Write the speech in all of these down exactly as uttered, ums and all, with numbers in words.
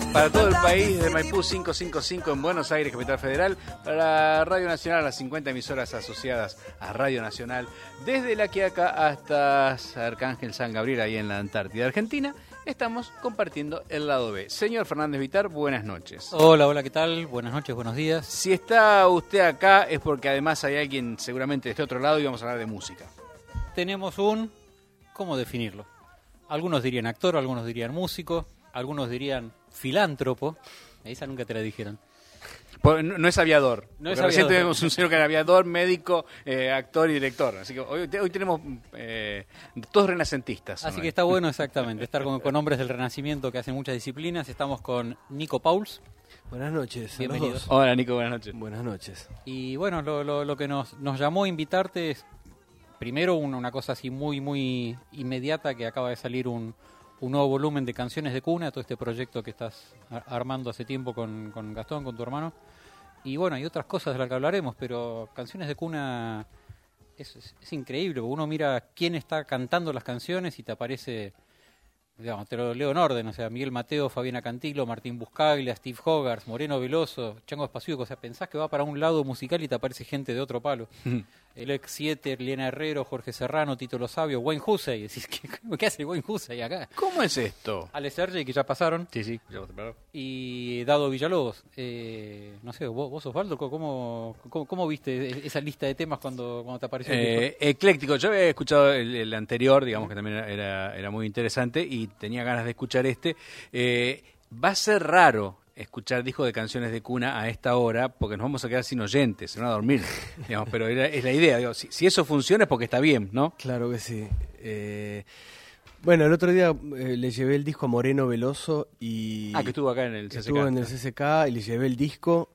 Para todo el país, de Maipú quinientos cincuenta y cinco en Buenos Aires, Capital Federal, para Radio Nacional, las cincuenta emisoras asociadas a Radio Nacional, desde La Quiaca hasta Arcángel San Gabriel, ahí en la Antártida Argentina, estamos compartiendo el lado B. Señor Fernández Vitar, buenas noches. Hola, hola, ¿qué tal? Buenas noches, buenos días. Si está usted acá es porque además hay alguien seguramente de este otro lado y vamos a hablar de música. Tenemos un... ¿Cómo definirlo? Algunos dirían actor, algunos dirían músico, algunos dirían filántropo. Esa nunca te la dijeron. No, no es aviador. No es recién aviador. tuvimos un señor que era aviador, médico, eh, actor y director. Así que hoy, hoy tenemos eh, todos renacentistas. Así ¿no? que está bueno exactamente estar con, con hombres del Renacimiento que hacen muchas disciplinas. Estamos con Nico Pauls. Buenas noches. Bienvenido. Hola Nico, buenas noches. Buenas noches. Y bueno, lo, lo, lo que nos, nos llamó a invitarte es primero una, una cosa así muy, muy inmediata, que acaba de salir un... un nuevo volumen de canciones de cuna, todo este proyecto que estás armando hace tiempo con, con Gastón, con tu hermano. Y bueno, hay otras cosas de las que hablaremos, pero canciones de cuna es, es, es increíble, porque uno mira quién está cantando las canciones y te aparece, digamos, te lo leo en orden, o sea, Miguel Mateo, Fabiana Cantilo, Martín Buscaglia, Steve Hogarth, Moreno Veloso, Chango Espasiuco, o sea, pensás que va para un lado musical y te aparece gente de otro palo. El ex siete, Liena Herrero, Jorge Serrano, Tito Lo Sabio, Wayne Hussey. Decís, ¿qué, ¿qué hace Wayne Hussey acá? ¿Cómo es esto? Ale Sergi, que ya pasaron. Sí, sí, ya pasaron. Y Dado Villalobos. Eh, no sé, vos, vos Osvaldo, ¿cómo, cómo, cómo viste esa lista de temas cuando, cuando te apareció el Eh, disco? ecléctico. Yo había escuchado el, el anterior, digamos que también era, era muy interesante y tenía ganas de escuchar este. Eh, va a ser raro escuchar discos de canciones de cuna a esta hora, porque nos vamos a quedar sin oyentes, se van a dormir, digamos, pero era, es la idea, digo, si, si eso funciona es porque está bien, ¿no? Claro que sí. Eh, bueno, el otro día eh, le llevé el disco a Moreno Veloso y... Ah, que estuvo acá en el C C K. Estuvo en el C C K y le llevé el disco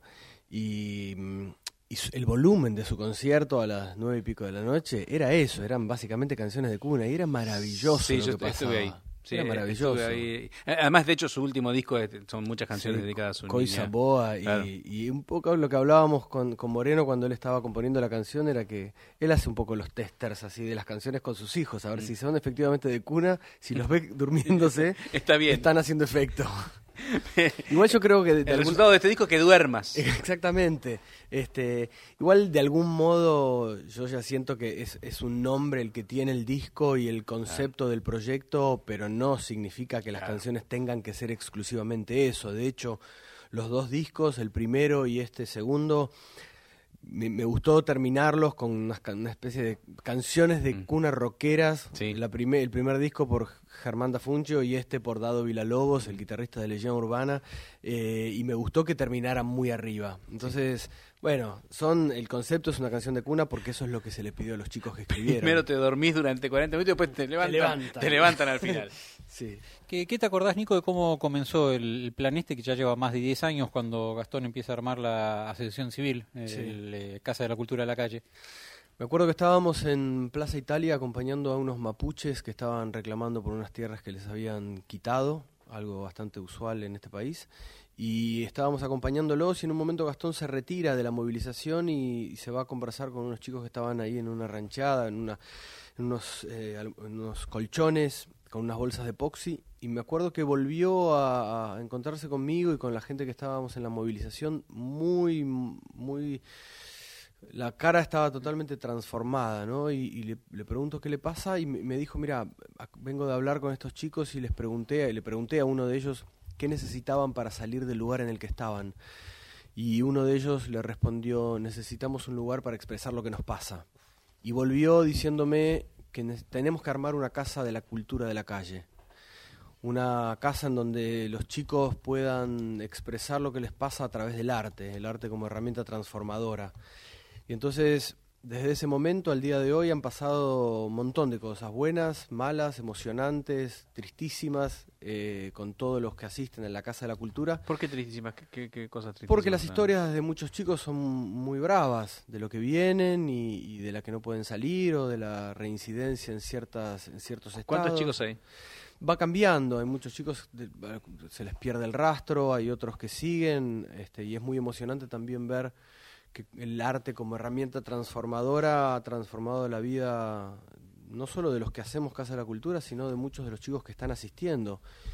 y, y su, el volumen de su concierto a las nueve y pico de la noche era eso, eran básicamente canciones de cuna y era maravilloso sí, lo yo que pasaba. estuve ahí. Sí, era maravilloso. Ahí. Además, de hecho, su último disco son muchas canciones sí, dedicadas a su Coisa niña. Boa y, Claro. y un poco lo que hablábamos con, con Moreno cuando él estaba componiendo la canción era que él hace un poco los testers así de las canciones con sus hijos, a ver mm. si son efectivamente de cuna, si los ve durmiéndose, está bien. Están haciendo efecto. Igual yo creo que de, de el algún... resultado de este disco es que duermas. Exactamente. Este, igual de algún modo yo ya siento que es, es un nombre el que tiene el disco y el concepto claro. del proyecto, pero no significa que las claro. canciones tengan que ser exclusivamente eso. De hecho, los dos discos, el primero y este segundo, me, me gustó terminarlos con una, una especie de canciones de mm. cuna rockeras. Sí. La primer, el primer disco por Germán Dafuncio y este por Dado Villalobos, el guitarrista de Legión Urbana, eh, y me gustó que terminaran muy arriba. Entonces, sí. bueno, son el concepto es una canción de cuna porque eso es lo que se le pidió a los chicos que escribieron. Primero te dormís durante cuarenta minutos y después te levantan, te levantan, te levantan al final. Sí. ¿Qué, ¿Qué te acordás, Nico, de cómo comenzó el, el plan este que ya lleva más de diez años cuando Gastón empieza a armar la Asociación Civil, el, sí. el, el Casa de la Cultura de la Calle? Me acuerdo que estábamos en Plaza Italia acompañando a unos mapuches que estaban reclamando por unas tierras que les habían quitado, algo bastante usual en este país, y estábamos acompañándolos y en un momento Gastón se retira de la movilización y, y se va a conversar con unos chicos que estaban ahí en una ranchada, en, una, en, unos, eh, en unos colchones con unas bolsas de epoxi, y me acuerdo que volvió a, a encontrarse conmigo y con la gente que estábamos en la movilización muy, muy... La cara estaba totalmente transformada, ¿no? Y, y le, le pregunto qué le pasa y me, me dijo, mira, vengo de hablar con estos chicos y les pregunté, y le pregunté a uno de ellos qué necesitaban para salir del lugar en el que estaban. Y uno de ellos le respondió, necesitamos un lugar para expresar lo que nos pasa. Y volvió diciéndome que ne- tenemos que armar una casa de la cultura de la calle. Una casa en donde los chicos puedan expresar lo que les pasa a través del arte, el arte como herramienta transformadora. Y entonces, desde ese momento al día de hoy han pasado un montón de cosas, buenas, malas, emocionantes, tristísimas, eh, con todos los que asisten en la Casa de la Cultura. ¿Por qué tristísimas? ¿Qué, qué, qué cosas tristísimas? Porque las historias de muchos chicos son muy bravas, de lo que vienen y, y de la que no pueden salir o de la reincidencia en, ciertas, en ciertos estados. ¿Cuántos chicos hay? Va cambiando, hay muchos chicos, de, se les pierde el rastro, hay otros que siguen, este, y es muy emocionante también ver que el arte como herramienta transformadora ha transformado la vida no solo de los que hacemos Casa de la Cultura, sino de muchos de los chicos que están asistiendo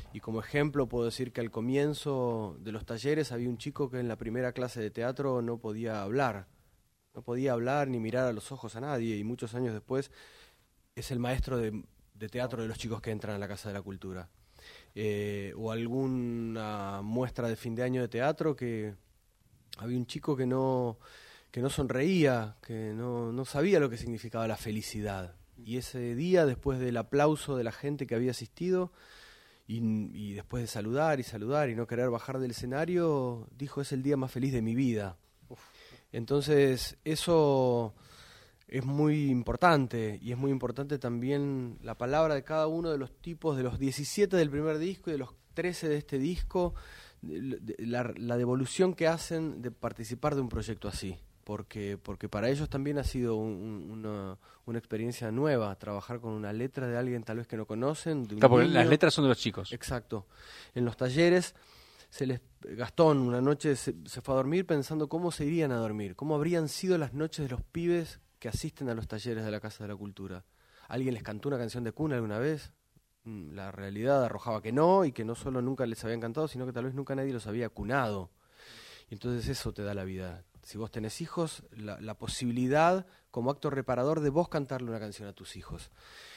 Y como ejemplo puedo decir que al comienzo de los talleres había un chico que en la primera clase de teatro no podía hablar, no podía hablar ni mirar a los ojos a nadie, y muchos años después es el maestro de, de teatro de los chicos que entran a la Casa de la Cultura. Eh, o alguna muestra de fin de año de teatro que había un chico que no, que no sonreía, que no, no sabía lo que significaba la felicidad. Y ese día, después del aplauso de la gente que había asistido, y, y después de saludar y saludar y no querer bajar del escenario, dijo: es el día más feliz de mi vida. Uf. Entonces, eso es muy importante, y es muy importante también la palabra de cada uno de los tipos, de los diecisiete del primer disco y de los trece de este disco, la, la devolución que hacen de participar de un proyecto así. Porque, porque para ellos también ha sido un, una, una experiencia nueva, trabajar con una letra de alguien tal vez que no conocen. De un claro, porque niño. Las letras son de los chicos. Exacto. En los talleres, se les Gastón una noche se, se fue a dormir pensando cómo se irían a dormir, cómo habrían sido las noches de los pibes que asisten a los talleres de la Casa de la Cultura. ¿Alguien les cantó una canción de cuna alguna vez? La realidad arrojaba que no, y que no solo nunca les habían cantado, sino que tal vez nunca nadie los había cunado. Y entonces eso te da la vida. Si vos tenés hijos, la, la posibilidad como acto reparador de vos cantarle una canción a tus hijos.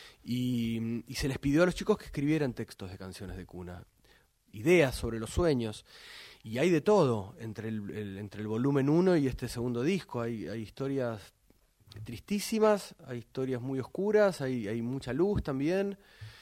Y, y se les pidió a los chicos que escribieran textos de canciones de cuna, ideas sobre los sueños. Y hay de todo entre el, el, entre el volumen uno y este segundo disco. Hay, hay historias tristísimas, hay historias muy oscuras, hay, hay mucha luz también.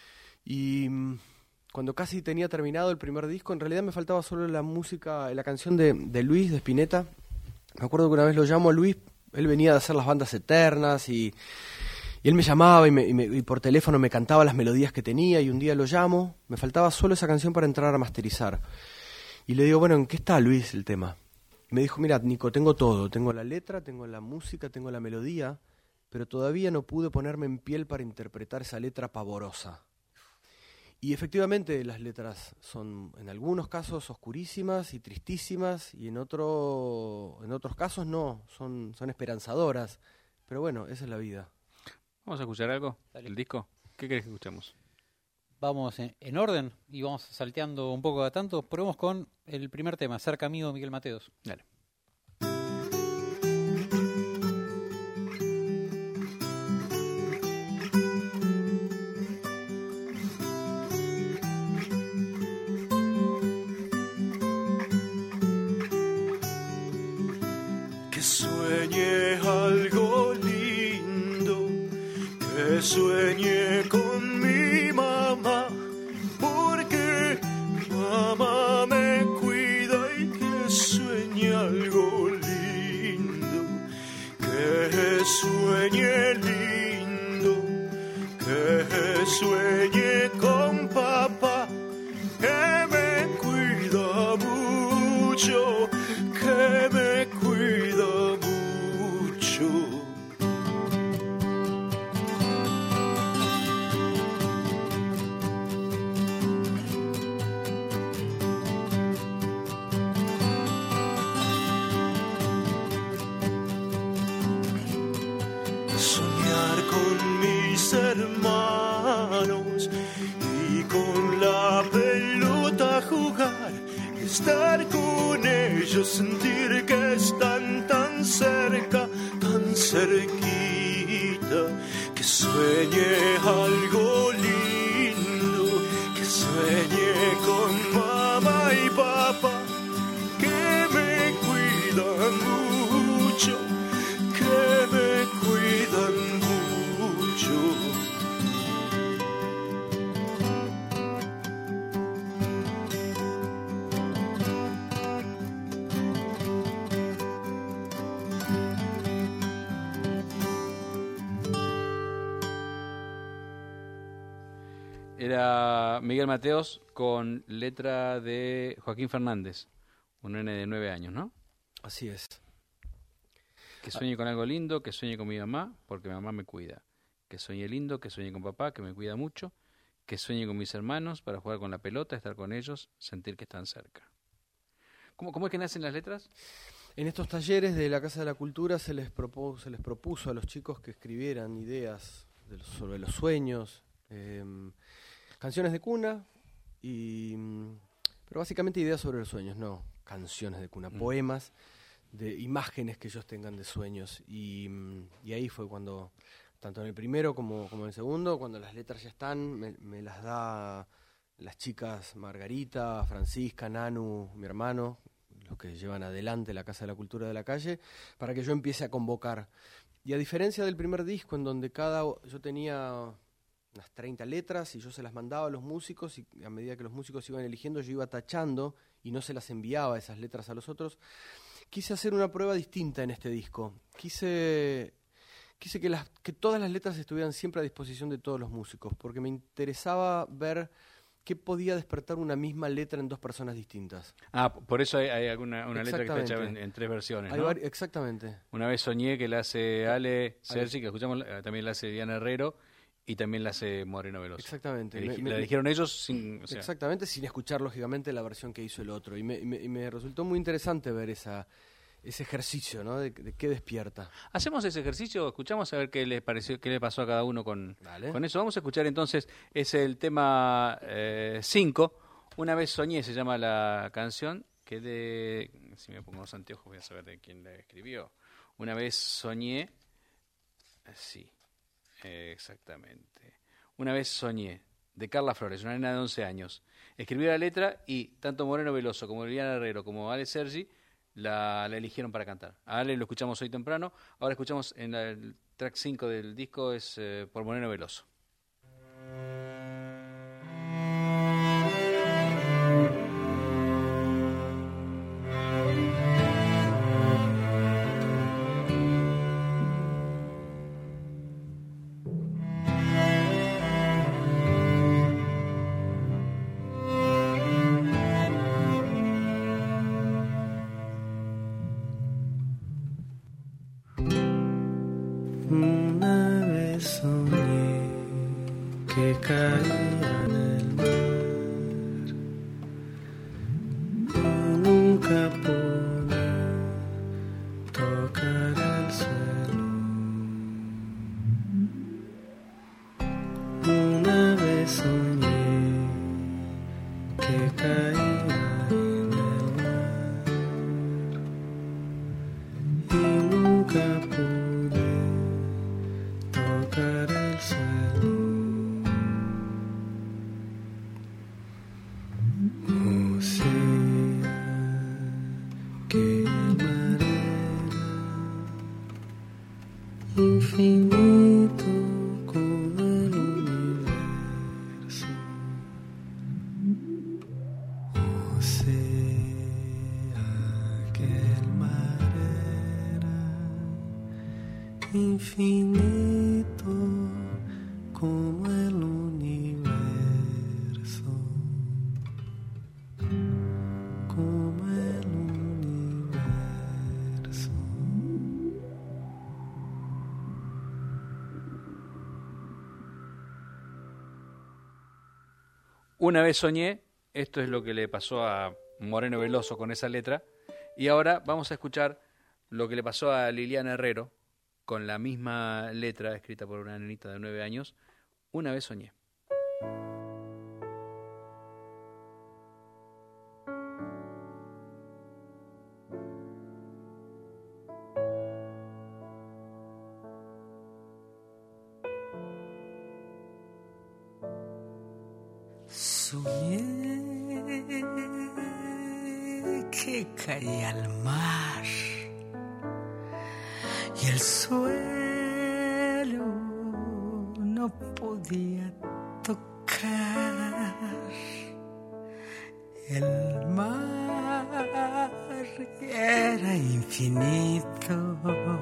Y cuando casi tenía terminado el primer disco, en realidad me faltaba solo la música, la canción de, de Luis, de Spinetta. Me acuerdo que una vez lo llamo a Luis, él venía de hacer las bandas eternas, y, y él me llamaba y, me, y, me, y por teléfono me cantaba las melodías que tenía, y un día lo llamo, me faltaba solo esa canción para entrar a masterizar. Y le digo: bueno, ¿en qué está, Luis, el tema? Y me dijo: mira, Nico, tengo todo, tengo la letra, tengo la música, tengo la melodía, pero todavía no pude ponerme en piel para interpretar esa letra pavorosa. Y efectivamente las letras son en algunos casos oscurísimas y tristísimas, y en otro, en otros casos no, son, son esperanzadoras. Pero bueno, esa es la vida. ¿Vamos a escuchar algo del disco? ¿Qué querés que escuchemos? Vamos en, en orden y vamos salteando un poco a tanto. Probemos con el primer tema, Cerca Amigo, Miguel Mateos. Dale. Sueñe con mi mamá, porque mamá me cuida, y que sueñe algo lindo, que sueñe lindo, que sueñe con papá, que me cuida mucho, que me cuida mucho. Hermanos, y con la pelota jugar, estar con ellos, sentir que están tan cerca, tan cerquita, que sueñe algo lindo, que sueñe con mamá y papá, que me cuidan mucho, que me cuidan mucho. Era Miguel Mateos con letra de Joaquín Fernández, un nene de nueve años, ¿no? Así es. Que sueñe con algo lindo, que sueñe con mi mamá, porque mi mamá me cuida. Que sueñe lindo, que sueñe con papá, que me cuida mucho. Que sueñe con mis hermanos para jugar con la pelota, estar con ellos, sentir que están cerca. ¿Cómo, cómo es que nacen las letras? En estos talleres de la Casa de la Cultura se les propuso, se les propuso a los chicos que escribieran ideas de los, sobre los sueños, eh, canciones de cuna, y pero básicamente ideas sobre los sueños, no canciones de cuna, mm. poemas de imágenes que ellos tengan de sueños. Y, y ahí fue cuando, tanto en el primero como, como en el segundo, cuando las letras ya están, me, me las da las chicas Margarita, Francisca, Nanu, mi hermano, los que llevan adelante la Casa de la Cultura de la Calle, para que yo empiece a convocar. Y a diferencia del primer disco, en donde cada yo tenía unas treinta letras y yo se las mandaba a los músicos, y a medida que los músicos iban eligiendo yo iba tachando y no se las enviaba esas letras a los otros, quise hacer una prueba distinta en este disco. Quise, quise que, las, que todas las letras estuvieran siempre a disposición de todos los músicos, porque me interesaba ver qué podía despertar una misma letra en dos personas distintas. Ah, por eso hay, hay alguna una letra que está hecha en, en tres versiones, ¿no? Vari- exactamente. Una vez soñé, que la hace Ale Sergi, que escuchamos, también la hace Diana Herrero, y también la hace Moreno Veloso. Exactamente. Elegí, me, la me, dijeron ellos sin... O sea. Exactamente, sin escuchar, lógicamente, la versión que hizo el otro. Y me, y me, y me resultó muy interesante ver esa... ese ejercicio, ¿no? De, de qué despierta. Hacemos ese ejercicio, escuchamos a ver qué les pareció, qué le pasó a cada uno con, con eso. Vamos a escuchar entonces, es el tema cinco, eh, Una vez soñé, se llama la canción, que de, si me pongo los anteojos voy a saber de quién la escribió. Una vez soñé, sí, eh, exactamente. Una vez soñé, de Carla Flores, una nena de once años. Escribió la letra y tanto Moreno Veloso como Liliana Herrero como Ale Sergi La, la eligieron para cantar. A Ale lo escuchamos hoy temprano. Ahora escuchamos en la, el track cinco del disco, es eh, por Moreno Veloso. Una vez soñé que caía en el mar y nunca pude tocar el suelo. Una vez soñé que caía en el mar y nunca pude tocar el suelo. O sea que el mar era infinito como el universo. O sea que el mar era infinito como el universo, como el universo. Una vez soñé, esto es lo que le pasó a Moreno Veloso con esa letra, y ahora vamos a escuchar lo que le pasó a Liliana Herrero con la misma letra escrita por una nenita de nueve años, Una vez soñé. Soñé que caía al mar y el suelo no podía tocar. El mar era infinito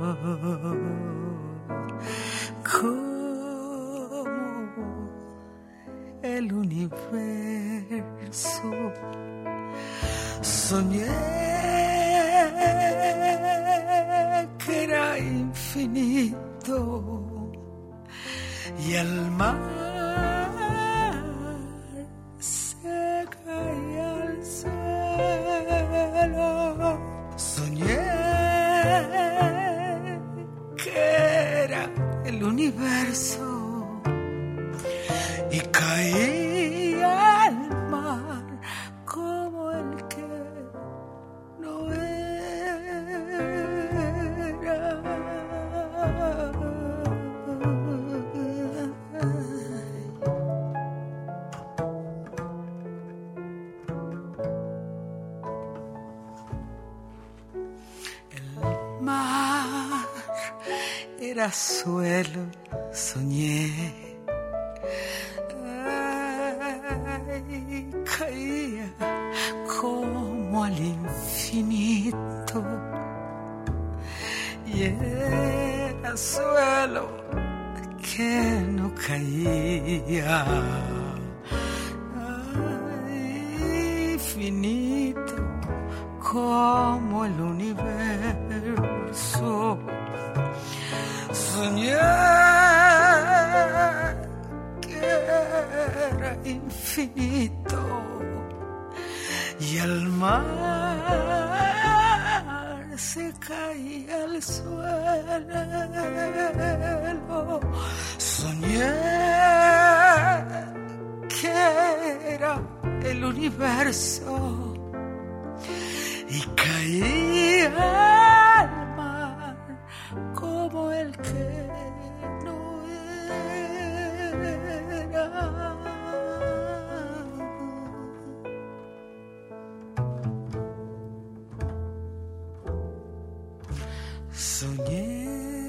como el universo. Soñé que era infinito y el mar se caía al suelo. Soñé que era el universo y caí al mar. era suelo, soñé. Ay, caía como al infinito y era suelo que no caía. Ay, infinito como el universo. Soñé que era infinito y al mar se caía al suelo. Soñé que era el universo y caía al mar como el que no era. Soñé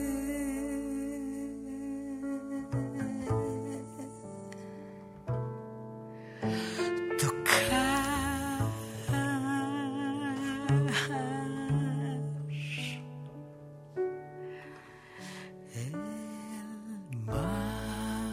tocar el mar.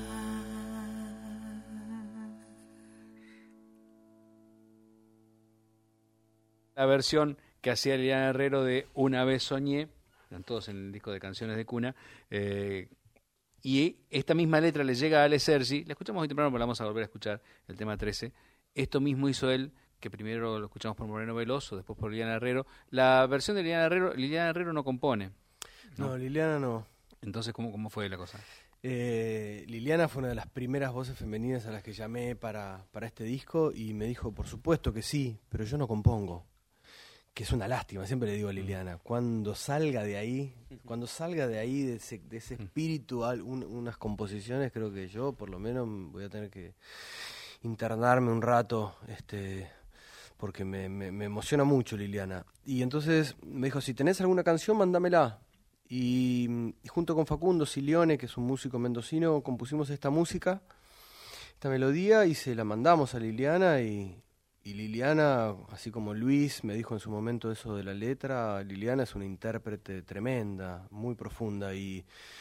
La versión que hacía Liliana Herrero de Una vez soñé, están todos en el disco de canciones de cuna, eh, y esta misma letra le llega a Ale Sergi, la escuchamos hoy temprano, pero la vamos a volver a escuchar, el tema trece. Esto mismo hizo él, que primero lo escuchamos por Moreno Veloso, después por Liliana Herrero. La versión de Liliana Herrero, Liliana Herrero no compone. No, No, Liliana no. Entonces, ¿cómo, cómo fue la cosa? Eh, Liliana fue una de las primeras voces femeninas a las que llamé para, para este disco y me dijo, por supuesto que sí, pero yo no compongo. Que es una lástima, siempre le digo a Liliana, cuando salga de ahí, cuando salga de ahí, de ese, de ese espíritu, al- un- unas composiciones, creo que yo por lo menos voy a tener que internarme un rato, este, porque me, me, me emociona mucho Liliana. Y entonces me dijo, si tenés alguna canción, mándamela. Y, y junto con Facundo Silione, que es un músico mendocino, compusimos esta música, esta melodía, y se la mandamos a Liliana y... Y Liliana, así como Luis me dijo en su momento eso de la letra, Liliana es una intérprete tremenda, muy profunda y,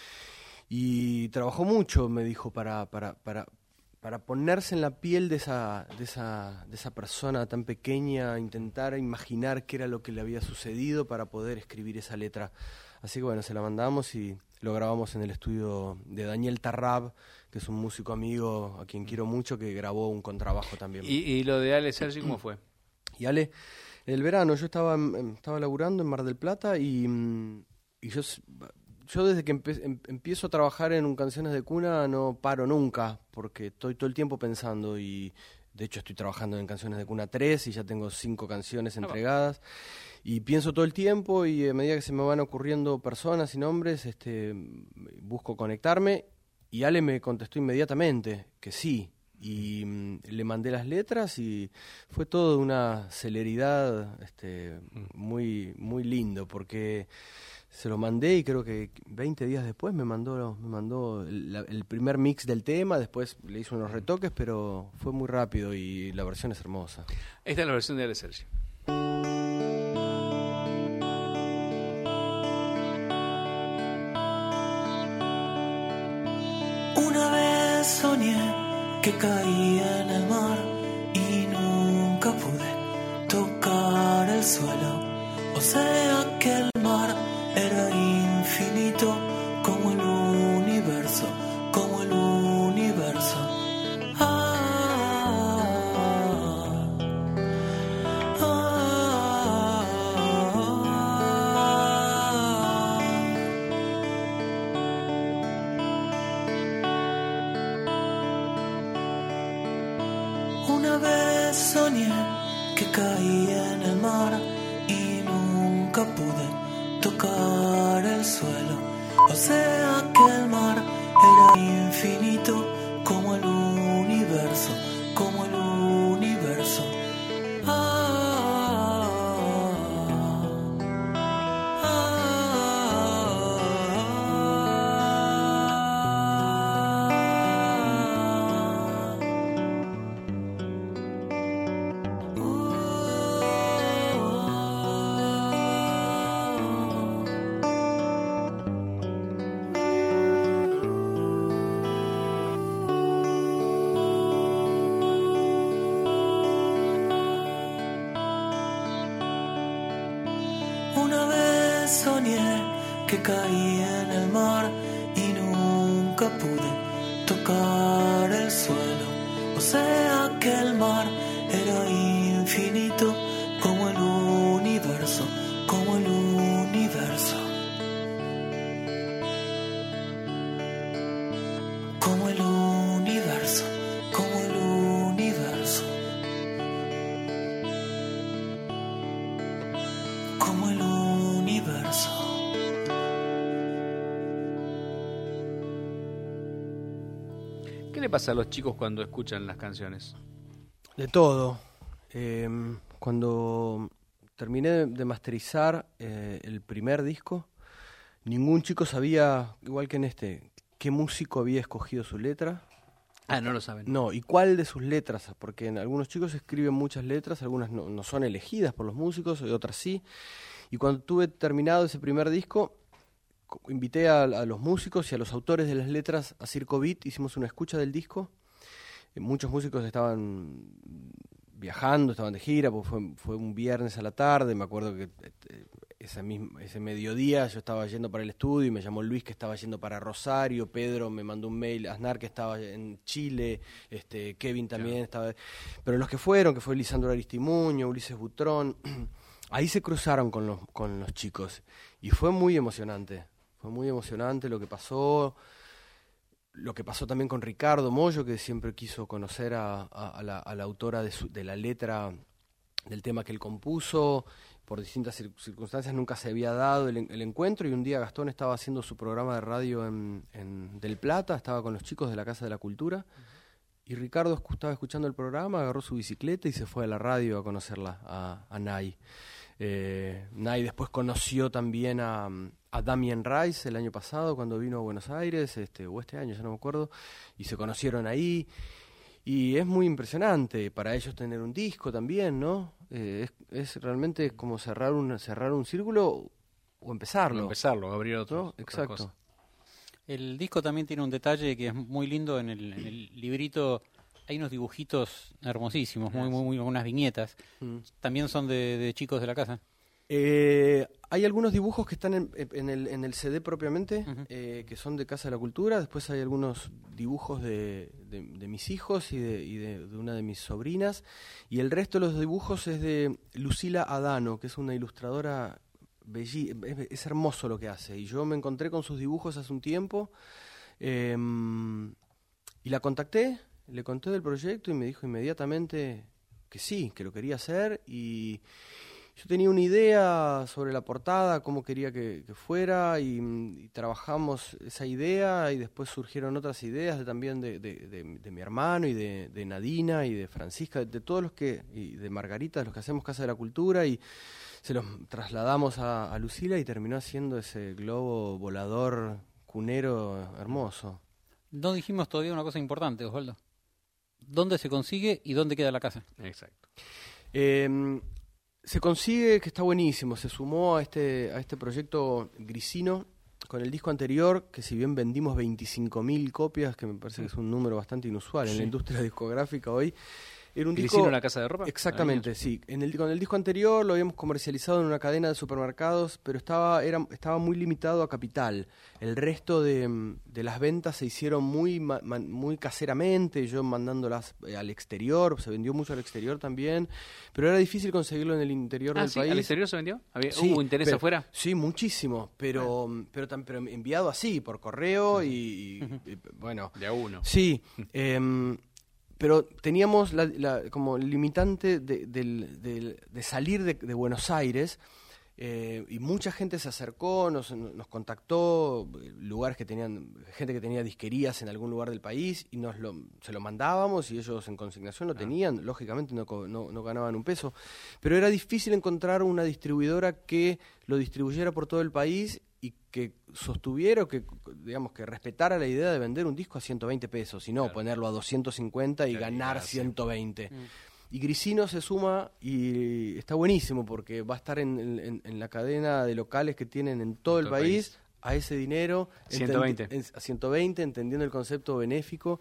y trabajó mucho, me dijo, para, para, para, para ponerse en la piel de esa, de esa, de esa persona tan pequeña, intentar imaginar qué era lo que le había sucedido para poder escribir esa letra. Así que bueno, se la mandamos y lo grabamos en el estudio de Daniel Tarrab, que es un músico amigo a quien quiero mucho, que grabó un contrabajo también. ¿Y, y lo de Ale Sergi cómo fue? Y Ale, en el verano yo estaba en- estaba laburando en Mar del Plata y, mm, y yo, s- yo desde que empe- em- empiezo a trabajar en un Canciones de Cuna no paro nunca, porque estoy todo el tiempo pensando y de hecho estoy trabajando en Canciones de Cuna tres y ya tengo cinco canciones entregadas. Y pienso todo el tiempo y a medida que se me van ocurriendo personas y nombres, este, busco conectarme y Ale me contestó inmediatamente que sí. Y mm, le mandé las letras y fue todo de una celeridad este, muy, muy lindo porque se lo mandé y creo que veinte días después me mandó, me mandó el, la- el primer mix del tema, después le hizo unos retoques, pero fue muy rápido y la versión es hermosa. Esta es la versión de Ale Sergi. Una vez soñé que caía en el mar y nunca pude tocar el suelo. O sea que el mar era infinito como el universo, como el universo. Ah, ah, ah, ah. Una vez soñé que caía en el mar y nunca pude tocar el suelo. O sea que el mar era infinito como el universo, como el universo. Ah, ah, que caía en el mar y nunca pude tocar el suelo. O sea que el mar era infinito como el universo, como el universo. Como el universo, como el universo. Como el universo. ¿Qué le pasa a los chicos cuando escuchan las canciones? De todo. Eh, cuando terminé de, de masterizar eh, el primer disco, ningún chico sabía, igual que en este, qué músico había escogido su letra. Ah, no lo saben. No, y cuál de sus letras, porque en algunos chicos escriben muchas letras, algunas no, no son elegidas por los músicos, y otras sí. Y cuando tuve terminado ese primer disco, co- invité a, a los músicos y a los autores de las letras a Circo Beat, hicimos una escucha del disco. Eh, muchos músicos estaban viajando, estaban de gira, porque fue, fue un viernes a la tarde, me acuerdo que eh, ese, mismo, ese mediodía yo estaba yendo para el estudio y me llamó Luis que estaba yendo para Rosario, Pedro me mandó un mail, Aznar que estaba en Chile, este Kevin también claro. estaba... Pero los que fueron, que fue Lisandro Aristimuño, Ulises Butrón, ahí se cruzaron con los, con los chicos y fue muy emocionante, fue muy emocionante lo que pasó. Lo que pasó también con Ricardo Mollo, que siempre quiso conocer a, a, a, la, a la autora de, su, de la letra del tema que él compuso. Por distintas cir- circunstancias nunca se había dado el, el encuentro y un día Gastón estaba haciendo su programa de radio en, en Del Plata, estaba con los chicos de la Casa de la Cultura uh-huh. y Ricardo escu- estaba escuchando el programa, agarró su bicicleta y se fue a la radio a conocerla, a, a Nay. Eh, Nay después conoció también a... a Damien Rice el año pasado cuando vino a Buenos Aires, este, o este año, ya no me acuerdo, y se conocieron ahí, y es muy impresionante para ellos tener un disco también, ¿no? Eh, es, es realmente como cerrar un, cerrar un círculo o empezarlo. O empezarlo, abrir otro. ¿No? Exacto. Cosa. El disco también tiene un detalle que es muy lindo, en el, en el librito hay unos dibujitos hermosísimos, muy, muy, muy unas viñetas, mm. también son de, de chicos de la casa. Eh, hay algunos dibujos que están en, en, el, en el C D propiamente, uh-huh. eh, que son de Casa de la Cultura. Después hay algunos dibujos de, de, de mis hijos y, de, y de, de una de mis sobrinas. Y el resto de los dibujos es de Lucila Adano, que es una ilustradora belli- es, es hermoso lo que hace. Y yo me encontré con sus dibujos hace un tiempo eh, y la contacté, le conté del proyecto y me dijo inmediatamente que sí, que lo quería hacer. Y yo tenía una idea sobre la portada, cómo quería que, que fuera, y, y trabajamos esa idea, y después surgieron otras ideas de, también de, de, de, de mi hermano, y de, de Nadina, y de Francisca, de, de todos los que, y de Margarita, de los que hacemos Casa de la Cultura, y se los trasladamos a, a Lucila, y terminó haciendo ese globo volador cunero hermoso. No dijimos todavía una cosa importante, Osvaldo. ¿Dónde se consigue y dónde queda la casa? Exacto. Eh, Se consigue, que está buenísimo, se sumó a este a este proyecto Grisino con el disco anterior, que si bien vendimos veinticinco mil copias, que me parece que es un número bastante inusual sí. en la industria discográfica hoy, era un ¿Grisino disco... en la casa de ropa? Exactamente, sí. En el, con el disco anterior lo habíamos comercializado en una cadena de supermercados, pero estaba era estaba muy limitado a Capital. El resto de, de las ventas se hicieron muy ma, muy caseramente, yo mandándolas al exterior, se vendió mucho al exterior también, pero era difícil conseguirlo en el interior ah, del ¿sí? país. ¿Al exterior se vendió? ¿Había, sí, ¿Hubo interés pero, afuera? Sí, muchísimo, pero, bueno. pero, pero, pero enviado así, por correo y, y, y bueno. De a uno. Sí, eh, pero teníamos la, la, como limitante de, de, de, de salir de, de Buenos Aires eh, y mucha gente se acercó, nos, nos contactó, lugares que tenían, gente que tenía disquerías en algún lugar del país y nos lo, se lo mandábamos y ellos en consignación lo tenían, ah. lógicamente no, no, no ganaban un peso, pero era difícil encontrar una distribuidora que lo distribuyera por todo el país y que sostuviera, que digamos que respetara la idea de vender un disco a ciento veinte pesos, y no claro. ponerlo a doscientos cincuenta y claro, ganar claro, ciento veinte. Mm. Y Grisino se suma y está buenísimo porque va a estar en, en, en la cadena de locales que tienen en todo, en todo el país, país a ese dinero, ciento veinte. Enten, a ciento veinte, entendiendo el concepto benéfico.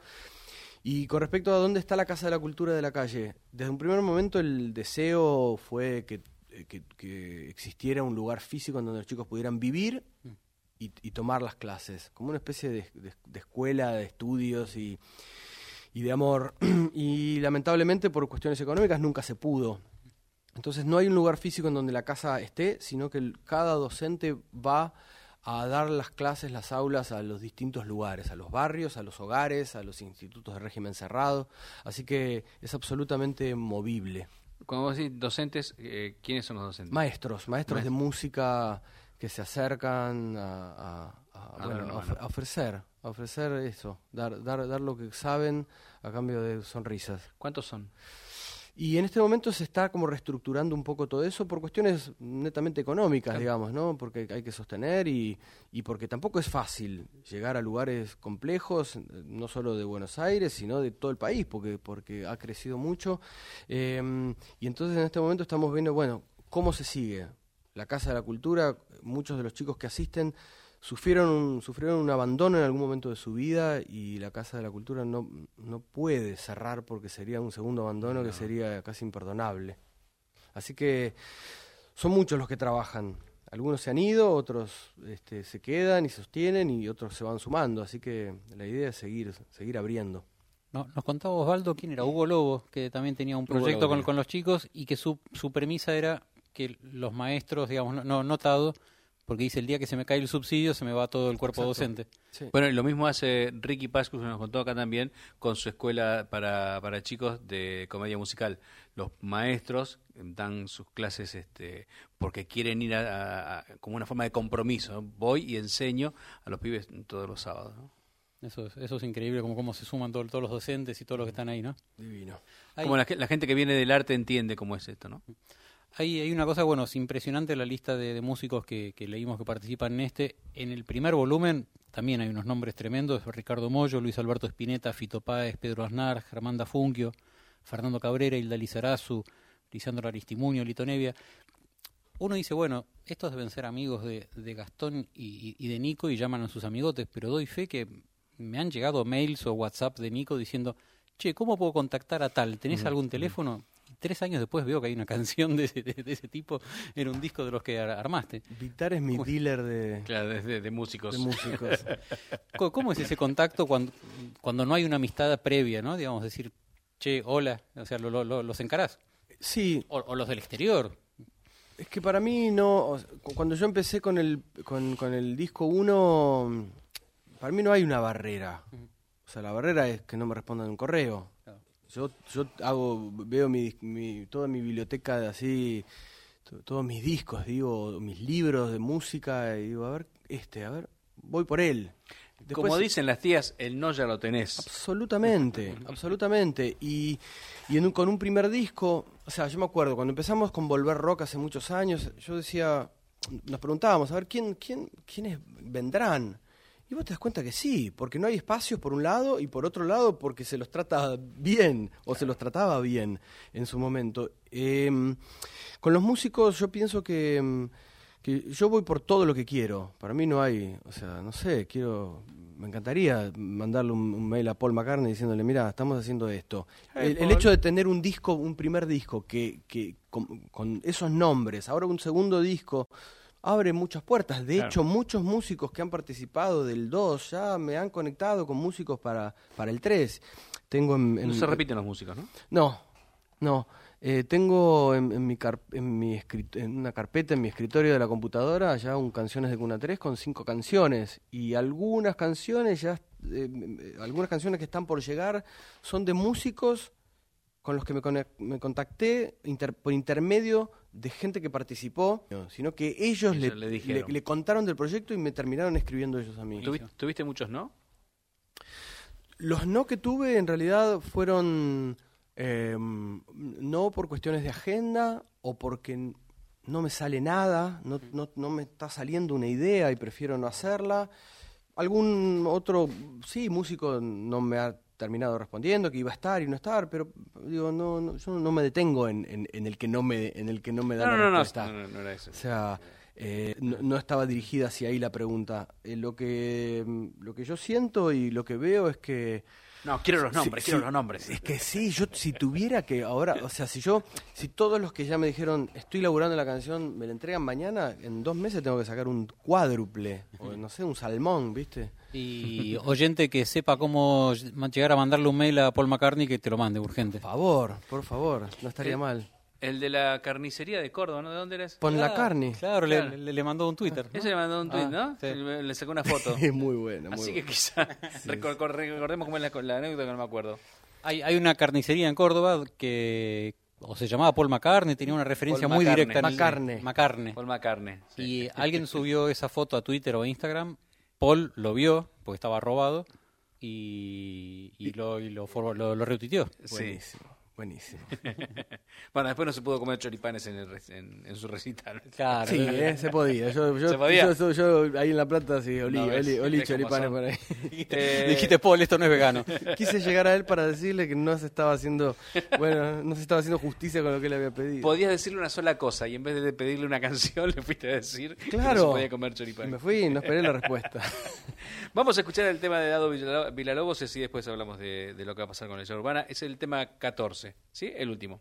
Y con respecto a dónde está la Casa de la Cultura de la Calle, desde un primer momento el deseo fue que Que, que existiera un lugar físico en donde los chicos pudieran vivir y, y tomar las clases, como una especie de, de, de escuela de estudios y, y de amor. Y lamentablemente por cuestiones económicas nunca se pudo. Entonces no hay un lugar físico en donde la casa esté, sino que el, cada docente va a dar las clases, las aulas a los distintos lugares, a los barrios, a los hogares, a los institutos de régimen cerrado. Así que es absolutamente movible. Cuando vos decís docentes, eh, ¿quiénes son los docentes? Maestros, maestros Maestros. de música que se acercan a, a, a, A bueno, dar una a, of- mano. a ofrecer, a ofrecer eso, dar, dar, dar lo que saben a cambio de sonrisas. ¿Cuántos son? Y en este momento se está como reestructurando un poco todo eso por cuestiones netamente económicas, Claro. digamos, ¿no? Porque hay que sostener y, y porque tampoco es fácil llegar a lugares complejos, eh, no solo de Buenos Aires, sino de todo el país, porque, porque ha crecido mucho. Eh, y entonces en este momento estamos viendo, bueno, cómo se sigue. La Casa de la Cultura, muchos de los chicos que asisten sufrieron un, sufrieron un abandono en algún momento de su vida y la Casa de la Cultura no, no puede cerrar porque sería un segundo abandono No. que sería casi imperdonable. Así que son muchos los que trabajan. Algunos se han ido, otros este, se quedan y se sostienen y otros se van sumando. Así que la idea es seguir, seguir abriendo. No, nos contaba Osvaldo quién era, Hugo Lobo, que también tenía un proyecto Lobo. con, con los chicos y que su, su premisa era que los maestros, digamos, no, no notado, porque dice, el día que se me cae el subsidio se me va todo el cuerpo Exacto. docente. Sí. Bueno, y lo mismo hace Ricky Pascus, que nos contó acá también, con su escuela para, para chicos de comedia musical. Los maestros dan sus clases este, porque quieren ir a, a- a- como una forma de compromiso, ¿no? Voy y enseño a los pibes todos los sábados, ¿no? Eso es, eso es increíble, como cómo se suman todo- todos los docentes y todos los que están ahí, ¿no? Divino. Hay, Como la, ge- la gente que viene del arte entiende cómo es esto, ¿no? hay, hay una cosa, bueno, es impresionante la lista de, de músicos que, que leímos que participan en este. En el primer volumen también hay unos nombres tremendos, Ricardo Mollo, Luis Alberto Spinetta, Fito Páez, Pedro Aznar, Germán Dafunquio, Fernando Cabrera, Hilda Lizarazu, Lisandro Aristimuño, Lito Nevia. Uno dice, bueno, estos deben ser amigos de, de Gastón y, y de Nico y llaman a sus amigotes, pero doy fe que me han llegado mails o WhatsApp de Nico diciendo, che, ¿cómo puedo contactar a tal? ¿Tenés algún teléfono? Y tres años después veo que hay una canción de ese, de, de ese tipo en un disco de los que ar- armaste. Victar es mi Uy. dealer de, Claro, de, de músicos. de músicos. ¿Cómo, cómo es ese contacto cuando, cuando no hay una amistad previa, ¿no? Digamos, decir, che, hola, o sea, lo, lo- lo- los encarás. Sí, O, o los del exterior. es que para mí no, o sea, cu- cuando yo empecé con el con, con el disco uno, para mí no hay una barrera. O sea, la barrera es que no me respondan un correo. Claro. Yo yo hago veo mi, dis- mi toda mi biblioteca de así to- todos mis discos, digo, mis libros de música y digo, a ver, este, a ver, voy por él. Después- Como dicen las tías, el no ya lo tenés. Absolutamente, absolutamente. Y, y en un- con un primer disco, o sea, yo me acuerdo, cuando empezamos con Volver Rock hace muchos años, yo decía, nos preguntábamos, a ver, ¿quién, quién, ¿quiénes vendrán? Y vos te das cuenta que sí, porque no hay espacios por un lado y por otro lado porque se los trata bien o se los trataba bien en su momento. Eh, con los músicos yo pienso que, em, que yo voy por todo lo que quiero. Para mí no hay, o sea, no sé, quiero, me encantaría mandarle un, un mail a Paul McCartney diciéndole, mira, estamos haciendo esto. Hey, el, el Paul. hecho de tener un disco, un primer disco que, que con, con esos nombres, ahora un segundo disco, abre muchas puertas. De Claro. hecho, muchos músicos que han participado del dos ya me han conectado con músicos para, para el tres. Tengo en, en- No se repiten los músicos, ¿no? No, no. Eh, tengo en, en mi car- en, mi escrit- en una carpeta en mi escritorio de la computadora ya un Canciones de Cuna tres con cinco canciones. Y algunas canciones ya, eh, eh, algunas canciones que están por llegar son de músicos con los que me, conec- me contacté inter- por intermedio de gente que participó, no, sino que ellos le, Ellos le dijeron. le- le contaron del proyecto y me terminaron escribiendo ellos a mí. ¿Tuvi- ¿Tuviste muchos no? Los no que tuve en realidad fueron eh, no por cuestiones de agenda o porque n- no me sale nada, no, no, no me está saliendo una idea y prefiero no hacerla. Algún otro, sí, músico no me ha terminado respondiendo que iba a estar y no estar, pero digo, no, no yo no me detengo en, en, en el que no me en el que no me da No, la no, no, respuesta. no, no, no era eso. O sea, eh, no, no estaba dirigida hacia ahí la pregunta. Eh, lo que mm, lo que yo siento y lo que veo es que No, quiero los nombres, Sí, quiero sí. los nombres. Es que sí, yo si tuviera que ahora, o sea, si yo, si todos los que ya me dijeron estoy laburando la canción me la entregan mañana, en dos meses tengo que sacar un cuádruple, o no sé, un salmón, ¿viste? Y oyente que sepa cómo llegar a mandarle un mail a Paul McCartney, que te lo mande urgente. Por favor, por favor, no estaría Eh, mal. El de la carnicería de Córdoba, ¿no? ¿De dónde eres? Pon la carne. Claro, Claro. Le, le, le mandó un Twitter. ¿no? Ese le mandó un tuit, Ah, ¿no? sí. Le, le sacó una foto. Es muy buena, muy Así buena. que quizá recor- recor- recordemos cómo es la, la anécdota que no me acuerdo. Hay, hay una carnicería en Córdoba que o se llamaba Paul McCartney, tenía una referencia Paul muy McCartney. directa. en el- McCartney. McCartney. Paul McCartney. sí. Y alguien subió esa foto a Twitter o a Instagram. Paul lo vio, porque estaba robado, y, y lo, y lo, forward- lo, lo retuiteó. Sí. Buenísimo, buenísimo. Bueno, después no se pudo comer choripanes en, el re- en, en su recital. Claro. Sí, eh, se podía. Yo, yo, ¿Se podía? Yo, yo- yo ahí en La Plata sí, olí, No, ves, olí, olí ves cómo choripanes son. por ahí. Eh, Dijiste, Paul, esto no es vegano. Quise llegar a él para decirle que no se estaba haciendo, bueno, no se estaba haciendo justicia con lo que él había pedido. Podías decirle una sola cosa y en vez de pedirle una canción le fuiste a decir que no Claro. se podía comer Y choripanes. me fui y no esperé la respuesta. Vamos a escuchar el tema de Dado Villalo- Villalobos y así después hablamos de, de lo que va a pasar con la leyenda urbana. Es el tema catorce, ¿sí? El último.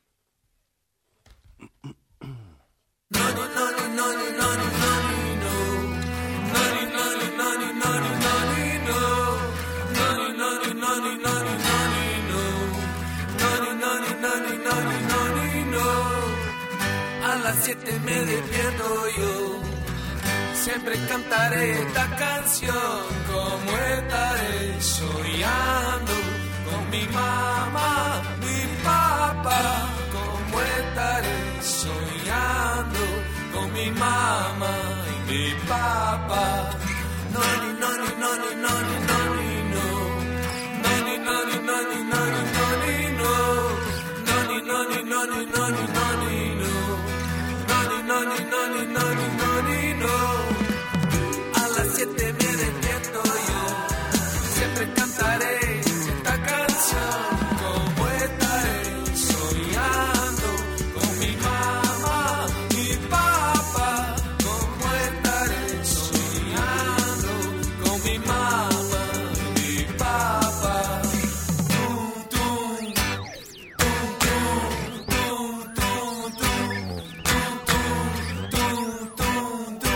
A las siete me despierto yo. Siempre cantaré esta canción. Como estaré soñando con mi mamá, mi papá. Como estaré soñando con mi mamá y mi papá. No, ni, no, ni, no, ni, no, ni, no, ni, no. No, ni, no, ni, no, ni, no, ni, no, ni, no. No, ni, no, ni, no, ni, no, ni, no, ni, no. No, ni, no, ni, no, ni, no, ni, no, ni, no. A las siete me despierto yo. Siempre cantaré esta canción. Como estaré soñando con mi mamá, mi papá. Como estaré soñando con mi mamá y mi papá. Tum, tum, tum, tum, tum, tum, tum, tum, tum, tum, tum, tum, tum, tum, tum, tum, tum.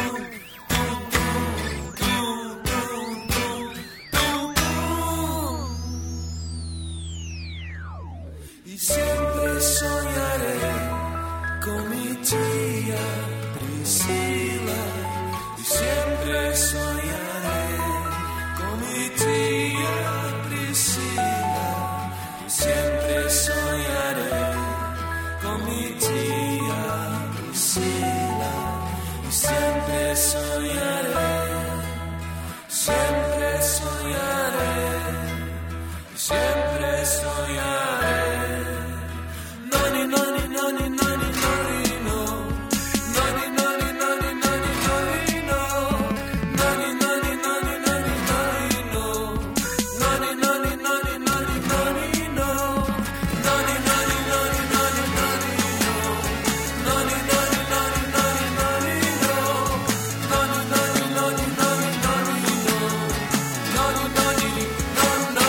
Y siempre soñaré con mi tía Priscila. Y siempre soñaré con mi tía Priscila. Y siempre soñaré con mi tía Priscila. Y siempre soñaré, siempre soñaré, siempre soñaré. No, ni, no, ni, no, ni, no, ni, no, ni, no. No, ni, no, ni, no, ni, no, ni, no, ni, no. No, ni, no, ni, no, ni, no, ni, no, ni, no. No, ni, no, ni, no, ni, no, ni, no, ni, no. No, ni, no, ni, no, ni, no, ni, no, ni, no. No, ni, no, ni, no, ni, no, ni, no, ni, no. No, ni, no, ni, no, ni, no, ni, no, ni, no. No, ni, no, ni, no, no.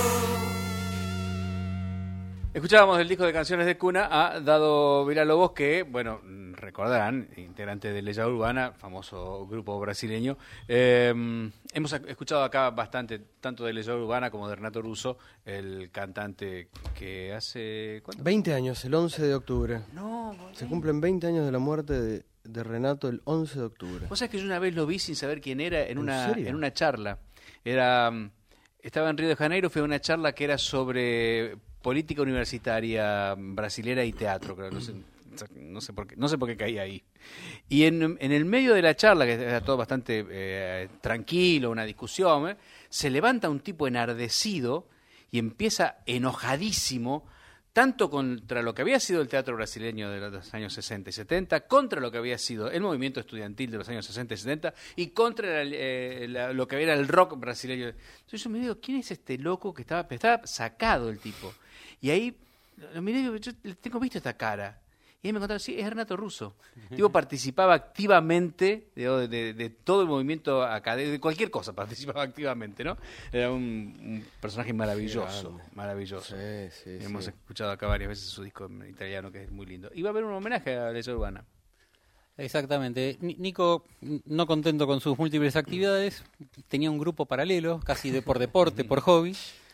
Escuchábamos del disco de canciones de cuna a Dado Villalobos, que, bueno, mm, recordarán, integrante de Leyenda Urbana, famoso grupo brasileño. Eh, hemos ac- escuchado acá bastante, tanto de Leyenda Urbana como de Renato Russo, el cantante que hace... ¿cuánto? veinte años, el once de octubre. No, Se cumplen veinte años de la muerte de, de Renato el once de octubre. vos sabés que yo una vez lo vi sin saber quién era en ¿En una, serio? en una charla. Era, mm, estaba en Río de Janeiro, fue a una charla que era sobre política universitaria brasilera y teatro, creo, no sé, no sé por qué, no sé por qué caí ahí. Y en, en el medio de la charla, que era todo bastante eh, tranquilo, una discusión, ¿eh? Se levanta un tipo enardecido y empieza enojadísimo, tanto contra lo que había sido el teatro brasileño de los años sesenta y setenta, contra lo que había sido el movimiento estudiantil de los años sesenta y setenta, y contra la- eh, la- lo que era el rock brasileño. Entonces yo me digo, ¿quién es este loco que estaba, estaba sacado el tipo? Y ahí lo miré y digo, yo le tengo visto esta cara. Y ahí me contaron, sí, es Renato Russo. Tipo, participaba activamente de, de, de todo el movimiento académico, de cualquier cosa participaba activamente, ¿no? Era un, un personaje maravilloso, Grande. maravilloso. Sí, sí, Hemos sí. escuchado acá varias veces su disco en italiano, que es muy lindo. Y va a haber un homenaje a Leyenda Urbana. Exactamente. Ni- Nico, no contento con sus múltiples actividades, tenía un grupo paralelo, casi de por deporte, por hobby,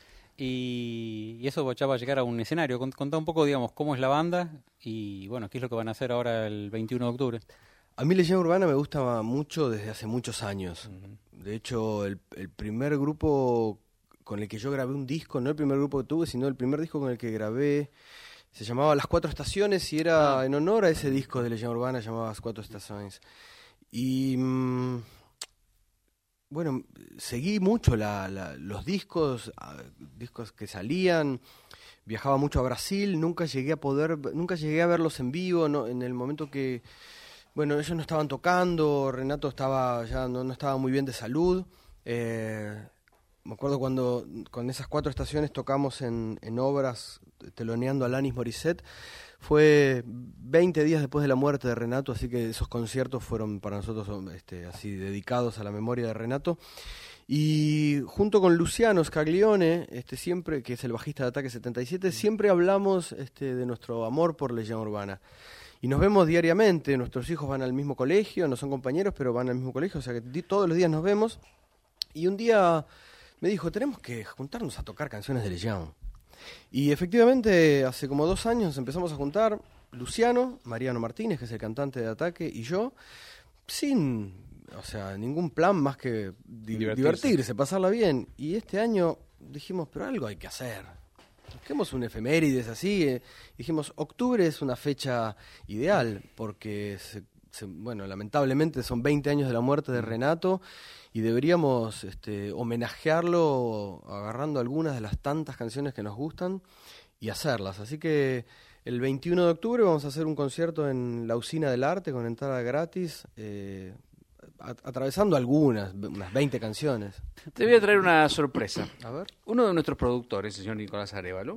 y, y eso ya va a llegar a un escenario. Cont- Contá un poco, digamos, cómo es la banda y, bueno, qué es lo que van a hacer ahora el veintiuno de octubre. A mí Leyenda Urbana me gusta mucho desde hace muchos años. De hecho, el, el primer grupo con el que yo grabé un disco, no el primer grupo que tuve, sino el primer disco con el que grabé, se llamaba Las Cuatro Estaciones y era Ah. en honor a ese disco de Leyenda Urbana, llamaba Las Cuatro Estaciones. Y mm, bueno, seguí mucho la, la- los discos, ah, discos que salían. Viajaba mucho a Brasil, nunca llegué a poder, nunca llegué a verlos en vivo, no, en el momento que, bueno, ellos no estaban tocando, Renato estaba ya no, no estaba muy bien de salud. Eh, me acuerdo cuando con esas cuatro estaciones tocamos en, en obras teloneando a Alanis Morissette. Fue veinte días después de la muerte de Renato, así que esos conciertos fueron para nosotros este, así dedicados a la memoria de Renato. Y junto con Luciano Scaglione, este, siempre, que es el bajista de Ataque setenta y siete, siempre hablamos este, de nuestro amor por Leyenda Urbana. Y nos vemos diariamente, nuestros hijos van al mismo colegio, no son compañeros, pero van al mismo colegio, o sea que di- todos los días nos vemos. Y un día me dijo, tenemos que juntarnos a tocar canciones de Leyenda. Y efectivamente, hace como dos años nos empezamos a juntar, Luciano, Mariano Martínez, que es el cantante de Ataque, y yo, sin, o sea, ningún plan más que di- Divertirse. divertirse, pasarla bien. Y este año dijimos, pero algo hay que hacer. Busquemos un efemérides así. eh. Dijimos, octubre es una fecha ideal, porque, se- se- bueno, lamentablemente son veinte años de la muerte de Renato y deberíamos este, homenajearlo agarrando algunas de las tantas canciones que nos gustan y hacerlas. Así que el veintiuno de octubre vamos a hacer un concierto en la Usina del Arte con entrada gratis, eh, a- atravesando algunas, unas veinte canciones. Te voy a traer una sorpresa. A ver. Uno de nuestros productores, el señor Nicolás Arévalo,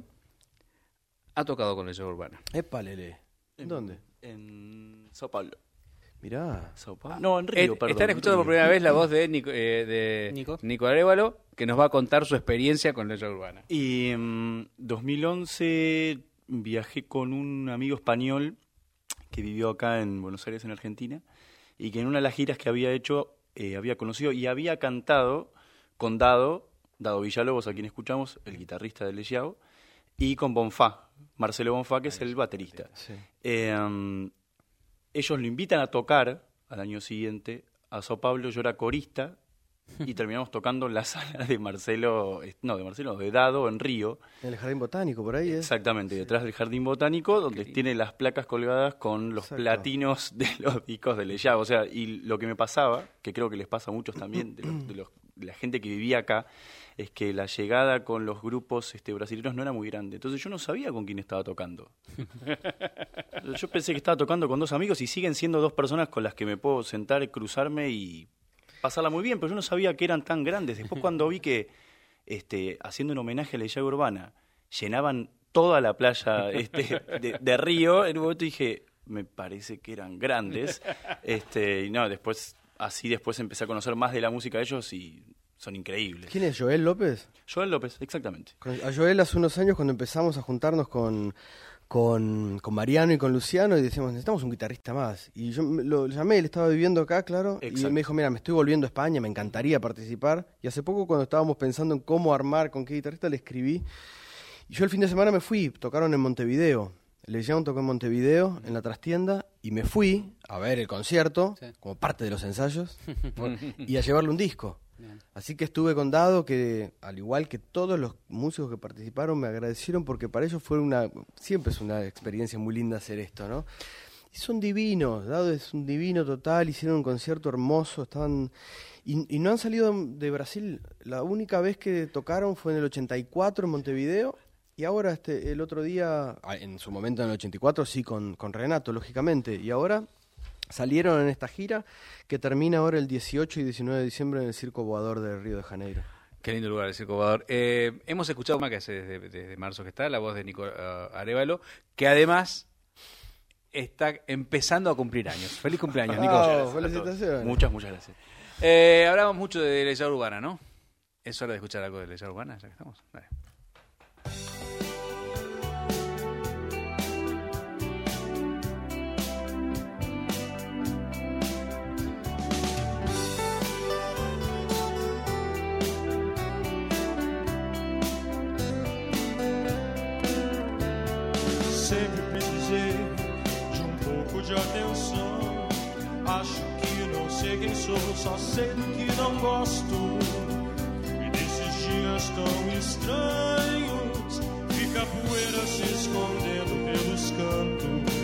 ha tocado con Leyenda Urbana. Epa, Lele. ¿Dónde? En Sao Paulo. Mirá. Sao Paulo. No, en Río, Eh, perdón. Están escuchando Río. por primera vez la voz de Nico, eh, de Nico. Nico Arévalo, que nos va a contar su experiencia con Leyenda Urbana. Y en dos mil once viajé con un amigo español que vivió acá en Buenos Aires, en Argentina, y que en una de las giras que había hecho eh, había conocido y había cantado con Dado, Dado Villalobos, a quien escuchamos, el guitarrista de Leyao, y con Bonfá, Marcelo Bonfá, que es el baterista. Sí. Eh, um, ellos lo invitan a tocar al año siguiente a Sao Paulo, yo era corista y terminamos tocando en la sala de Marcelo, eh, no, de Marcelo, de Dado en Río, En el Jardín Botánico, por ahí es. exactamente, detrás del Jardín Botánico, donde tiene las placas colgadas con los Exacto. platinos de los discos de Leyao. O sea, y lo que me pasaba, que creo que les pasa a muchos también, de, los- de los- de la gente que vivía acá, es que la llegada con los grupos este, brasileños no era muy grande. Entonces yo no sabía con quién estaba tocando. Yo pensé que estaba tocando con dos amigos y siguen siendo dos personas con las que me puedo sentar, cruzarme y pasarla muy bien, pero yo no sabía que eran tan grandes. Después cuando vi que, este, haciendo un homenaje a la Leyenda Urbana, llenaban toda la playa este, de, de Río, en un momento dije, me parece que eran grandes. Este, y no, después, así después empecé a conocer más de la música de ellos y son increíbles. ¿Quién es Joel López? Joel López, exactamente. Con- A Joel hace unos años cuando empezamos a juntarnos con, con, con Mariano y con Luciano y decíamos, necesitamos un guitarrista más. Y yo me- lo llamé, él estaba viviendo acá, claro, y Exacto. él me dijo, mira, me estoy volviendo a España, me encantaría participar. Y hace poco cuando estábamos pensando en cómo armar, con qué guitarrista, le escribí. Y yo el fin de semana me fui, tocaron en Montevideo. Leyeon tocó en Montevideo, en la trastienda, y me fui a ver el concierto, Sí. como parte de los ensayos, y a llevarle un disco. Así que estuve con Dado, que al igual que todos los músicos que participaron, me agradecieron porque para ellos fue una, siempre es una experiencia muy linda hacer esto, ¿no? Y son divinos, Dado es un divino total, hicieron un concierto hermoso, estaban y, y no han salido de Brasil. La única vez que tocaron fue en el ochenta y cuatro en Montevideo. Y ahora este el otro día, ah, en su momento en el ochenta y cuatro, sí, con, con Renato, lógicamente. Y ahora salieron en esta gira que termina ahora el dieciocho y diecinueve de diciembre en el Circo Voador de Río de Janeiro. Qué lindo lugar el Circo Voador. Eh, hemos escuchado una que hace desde, desde marzo que está, la voz de Nico uh, Arévalo, que además está empezando a cumplir años. Feliz cumpleaños, Nico. Oh, felicitaciones. Muchas, muchas gracias. Eh, hablamos mucho de leyenda urbana, ¿no? Es hora de escuchar algo de leyenda urbana, ya que estamos. Dale. Sempre precisei de um pouco de atenção. Acho que não sei quem sou, só sei do que não gosto. E desses dias tão estranhos, fica a poeira se escondendo pelos cantos.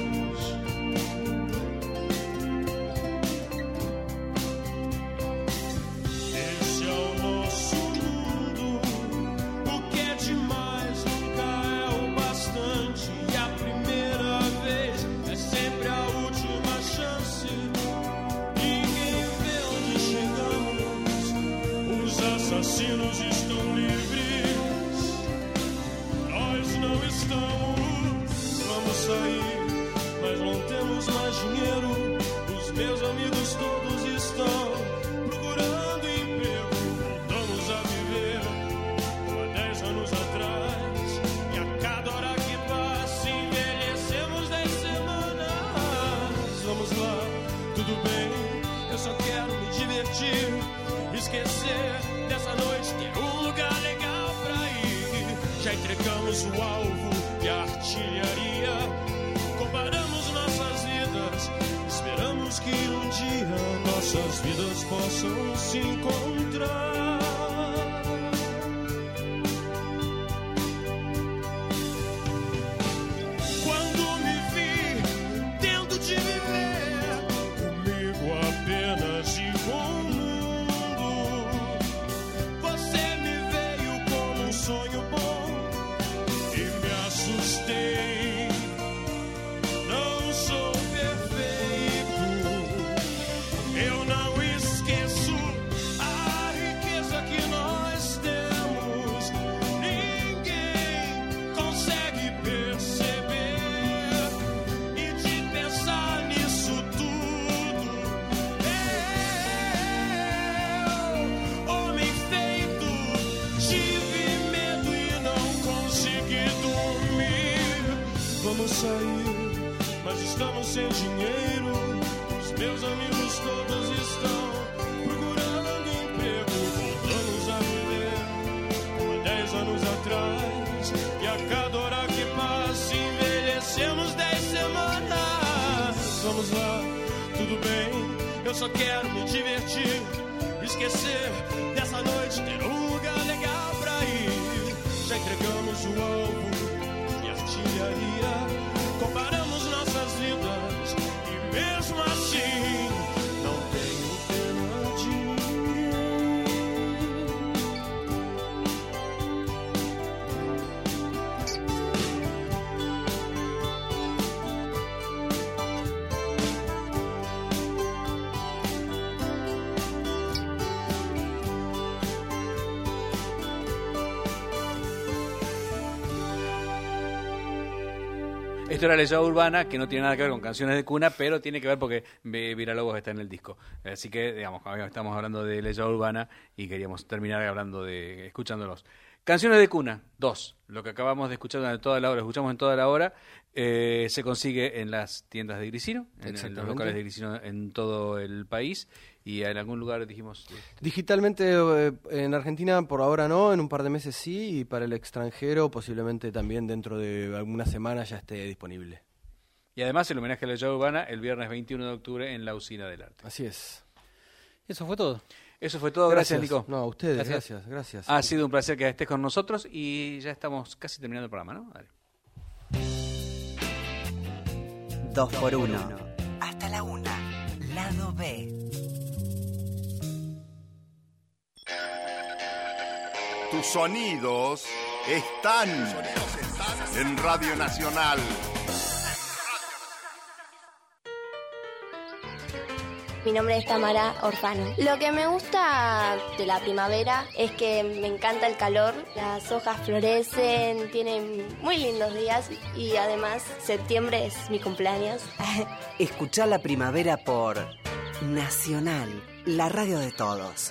Esse é o nosso mundo, o que é demais nunca é o bastante. E a primeira vez é sempre a última chance. Ninguém vê onde chegamos, os assassinos estão livres, nós não estamos. Vamos sair, mas não temos mais dinheiro. Os meus amigos todos estão procurando emprego. Voltamos a viver como há dez anos atrás, e a cada hora que passa envelhecemos dez semanas. Vamos lá, tudo bem, eu só quero me divertir, esquecer dessa noite, ter um lugar legal pra ir. Já entregamos o alvo e a artilharia, comparamos nossas vidas, esperamos que um dia nossas vidas possam se encontrar. Quando me vi tendo de viver comigo apenas e com o mundo, você me veio como um sonho bom e me assustei. Não sou perfeito, eu não esqueço a riqueza que nós temos. Ninguém consegue perceber, e de pensar nisso tudo, eu, homem feito, tive medo e não consegui dormir. Vamos sair, mas estamos sem dinheiro. Os meus amigos todos estão procurando emprego. Voltamos a viver como há dez anos atrás, e a cada hora que passa envelhecemos dez semanas. Vamos lá, tudo bem, eu só quero me divertir, esquecer dessa noite, ter um lugar legal pra ir. Já entregamos o alvo e a artilharia, comparamos nossas vidas, e mesmo assim não tenho pena de ninguém. Esto era leyenda urbana, que no tiene nada que ver con canciones de cuna, pero tiene que ver porque Viralobos está en el disco. Así que, digamos, estamos hablando de leyenda urbana y queríamos terminar hablando de, escuchándolos. Canciones de cuna, dos. Lo que acabamos de escuchar en toda la hora, escuchamos en toda la hora, eh, se consigue en las tiendas de Grisino, en, en los locales de Grisino en todo el país, y en algún lugar dijimos... Digitalmente eh, en Argentina por ahora no, en un par de meses sí, y para el extranjero posiblemente también dentro de algunas semanas ya esté disponible. Y además el homenaje a la leyenda urbana el viernes veintiuno de octubre en la Usina del Arte. Así es. Eso fue todo. Eso fue todo, gracias, gracias Nico. No, a ustedes, gracias. gracias, gracias. Ha sido un placer que estés con nosotros y ya estamos casi terminando el programa, ¿no? Dale. Dos por uno. Hasta la una. Lado B. Tus sonidos están en Radio Nacional. Mi nombre es Tamara Orfano. Lo que me gusta de la primavera es que me encanta el calor, las hojas florecen, tienen muy lindos días y además septiembre es mi cumpleaños. Escuchá la primavera por Nacional, la radio de todos.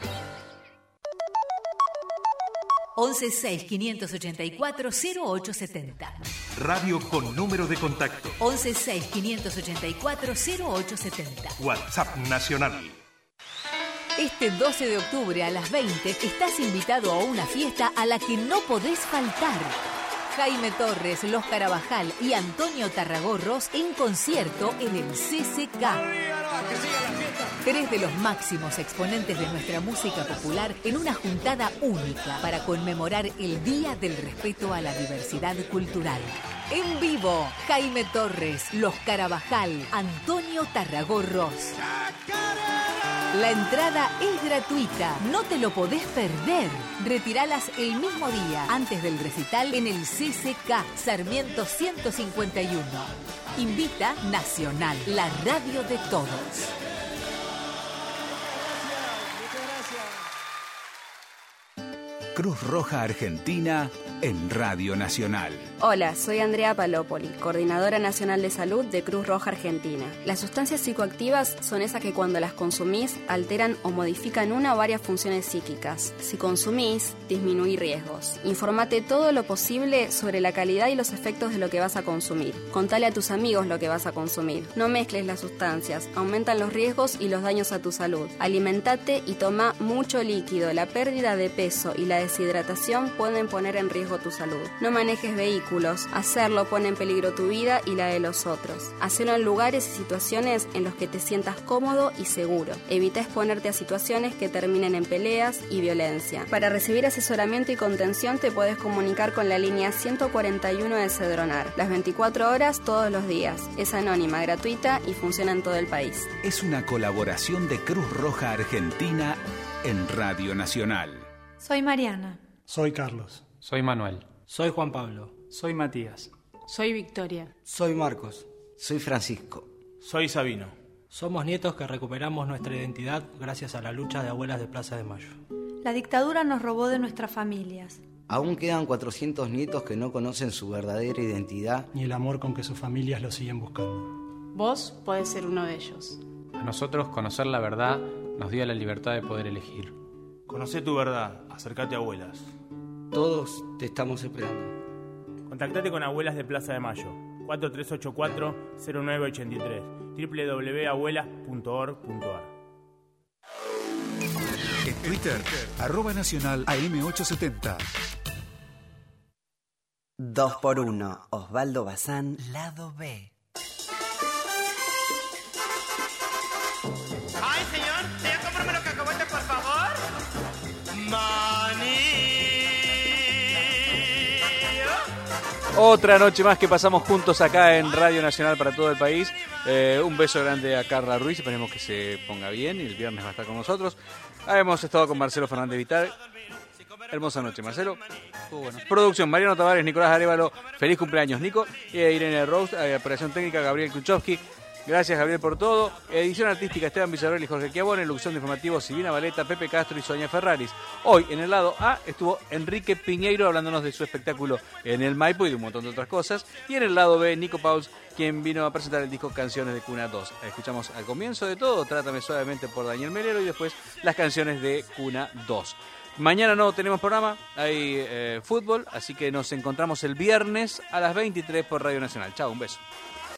once seis quinientos ochenta y cuatro cero ocho setenta. Radio con número de contacto. once seis quinientos ochenta y cuatro cero ocho setenta. WhatsApp Nacional. Este doce de octubre a las veinte estás invitado a una fiesta a la que no podés faltar. Jaime Torres, Los Carabajal y Antonio Tarragorros en concierto en el C C K. Tres de los máximos exponentes de nuestra música popular en una juntada única para conmemorar el Día del Respeto a la Diversidad Cultural. En vivo, Jaime Torres, Los Carabajal, Antonio Tarragorros. La entrada es gratuita, no te lo podés perder. Retiralas el mismo día, antes del recital en el C C K, Sarmiento ciento cincuenta y uno. Invita Nacional, la radio de todos. Cruz Roja Argentina en Radio Nacional. Hola, soy Andrea Palópoli, coordinadora nacional de salud de Cruz Roja Argentina. Las sustancias psicoactivas son esas que cuando las consumís alteran o modifican una o varias funciones psíquicas. Si consumís, disminuí riesgos. Informate todo lo posible sobre la calidad y los efectos de lo que vas a consumir. Contale a tus amigos lo que vas a consumir. No mezcles las sustancias, aumentan los riesgos y los daños a tu salud. Alimentate y toma mucho líquido. La pérdida de peso y la deshidratación pueden poner en riesgo tu salud. No manejes vehículos. Hacerlo pone en peligro tu vida y la de los otros. Hacelo en lugares y situaciones en los que te sientas cómodo y seguro. Evita exponerte a situaciones que terminen en peleas y violencia. Para recibir asesoramiento y contención te puedes comunicar con la línea ciento cuarenta y uno de Cedronar. Las veinticuatro horas todos los días. Es anónima, gratuita y funciona en todo el país. Es una colaboración de Cruz Roja Argentina en Radio Nacional. Soy Mariana. Soy Carlos. Soy Manuel. Soy Juan Pablo. Soy Matías. Soy Victoria. Soy Marcos. Soy Francisco. Soy Sabino. Somos nietos que recuperamos nuestra identidad gracias a la lucha de abuelas de Plaza de Mayo. La dictadura nos robó de nuestras familias. Aún quedan cuatrocientos nietos que no conocen su verdadera identidad ni el amor con que sus familias lo siguen buscando. Vos podés ser uno de ellos. A nosotros conocer la verdad nos dio la libertad de poder elegir. Conocé tu verdad, acércate a Abuelas. Todos te estamos esperando. Contactate con Abuelas de Plaza de Mayo, cuatro tres ocho cuatro cero nueve ocho tres, doble u doble u doble u punto abuelas punto org punto a r. En Twitter, arroba nacional A M ochocientos setenta. dos por uno, Osvaldo Bazán, lado B. Ay, señor, ¿sería cómprame los cacahuetes, por favor? Maní. Otra noche más que pasamos juntos acá en Radio Nacional para todo el país. Eh, un beso grande a Carla Ruiz, esperemos que se ponga bien y el viernes va a estar con nosotros. Ah, hemos estado con Marcelo Fernández Vital. Hermosa noche, Marcelo. Bueno. Producción, Mariano Tavares, Nicolás Arévalo. Feliz cumpleaños, Nico. Y Irene Rose, eh, operación técnica, Gabriel Kuchowski. Gracias, Gabriel, por todo. Edición artística, Esteban Villarreal y Jorge Chiavone. Locución de informativos, Silvina Valeta, Pepe Castro y Sonia Ferraris. Hoy, en el lado A, estuvo Enrique Piñeiro hablándonos de su espectáculo en el Maipo y de un montón de otras cosas. Y en el lado B, Nico Pauls, quien vino a presentar el disco Canciones de Cuna dos. Escuchamos al comienzo de todo, Trátame Suavemente por Daniel Melero y después las canciones de Cuna dos. Mañana no tenemos programa, hay eh, fútbol, así que nos encontramos el viernes a las veintitrés por Radio Nacional. Chao, un beso.